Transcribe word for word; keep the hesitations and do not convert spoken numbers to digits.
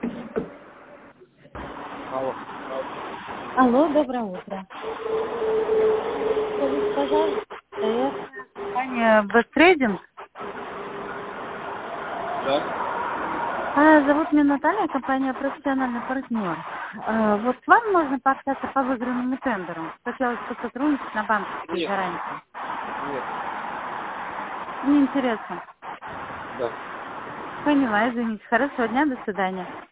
Алло. Алло, доброе утро. Скажите, пожалуйста, это компания Бестрейдинг. Да? А, зовут меня Наталья, компания «Профессиональный партнер». А, вот с вами можно пообщаться по выигранному тендеру. Хотелось бы сотрудничать на банковской Нет. гарантии. Нет. Неинтересно. Да. Поняла, извините. Хорошего дня, до свидания.